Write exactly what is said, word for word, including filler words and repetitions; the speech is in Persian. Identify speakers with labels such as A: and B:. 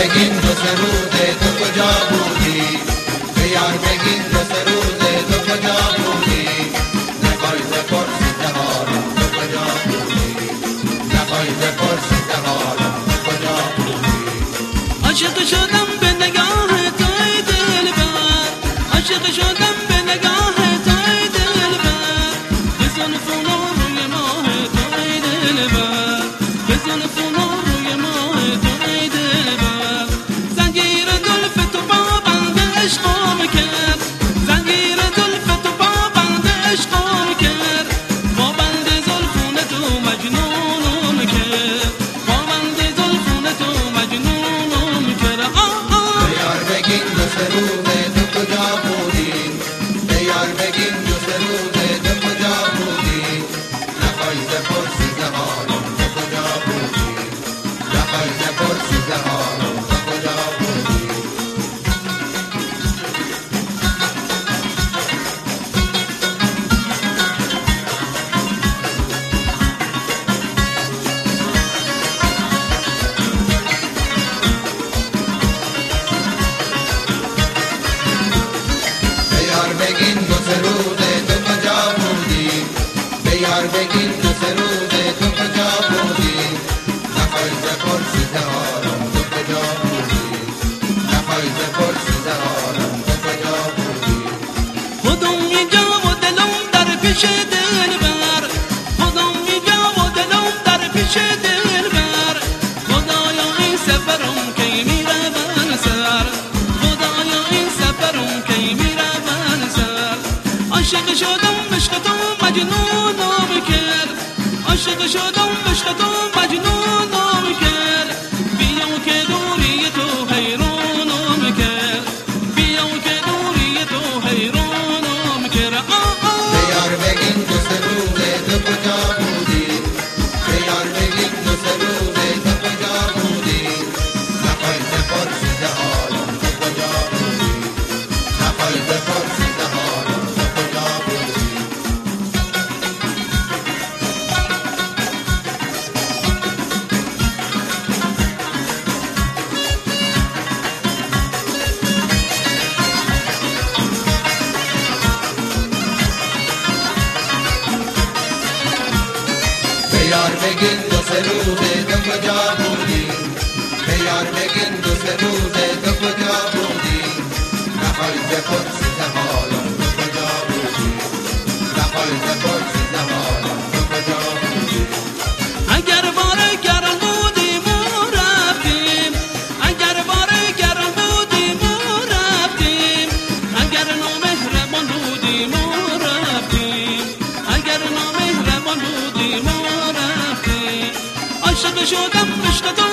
A: بگین دو سه روزه تو کجا بودی؟ به یار بگین دو سه روزه تو کجا بودی؟ نخوای بپرسی ز حالم تو کجا بودی؟ نخوای بپرسی ز حالم تو کجا بودی؟
B: عاشق شدم به نگاه توی دلبر، عاشق شدم به نگاه توی دلبر، به زلف و روی ماه توی دلبر، به زلف و روی ماه توی دلبر. زنجیر زلف تو با بند عشقم کرد، زنجیر زلف تو با بند عشقم کرد، با بند زلفون تو مجنونم کرد، با بند زلفون تو مجنونم کرد.
A: به یار بگین دو سه روزه تو کجا بودی؟ به یار بگین دو سه روزه تو کجا بودی؟ نخوای بپرسی ز حالم تو کجا بودی؟ نخوای بپرسی ز حالم تو کجا بودی؟ به یار بگین دو سه روزه تو کجا بودی؟ به یار بگین دو سه روزه تو کجا بودی؟ نخوای بپرسی ز حالم تو کجا بودی؟ نخوای بپرسی ز حالم تو کجا بودی؟
B: خودم اینجا و دلم در پیش دلبر، خودم اینجا و دلم در پیش دلبر. خدایا این سفرم کی میره بر سر، خدایا این سفرم کی میره بر سر. عاشق شدم عشق تو مجنونم کرد، عاشق شدم عشق تو مجنونم کرد. بیام که دوری تو حیرانم کرد، بیام که دوری تو حیرانم کرد.
A: به یار بگین دو سه روزه تو کجا بودی؟ به یار بگین دو سه روزه تو کجا بودی؟ نخوای بپرسی ز حالم تو کجا بودی؟ نخوای بپرسی ز حالم تو کجا بودی؟ به یار بگین دو سه روزه تو کجا بودی؟ به یار بگین دو سه روزه تو کجا بودی؟ نخوای بپرسی ز حالم تو کجا بودی؟ نخوای بپرسی ز حالم تو کجا بودی؟
B: اگر بار گرم بودیم و رفتیم، اگر بار گرم بودیم و رفتیم، اگر نامهربان بودیم و رفتیم، اگر نامهربان بودیم و رفتیم. عاشق شدم عشق تو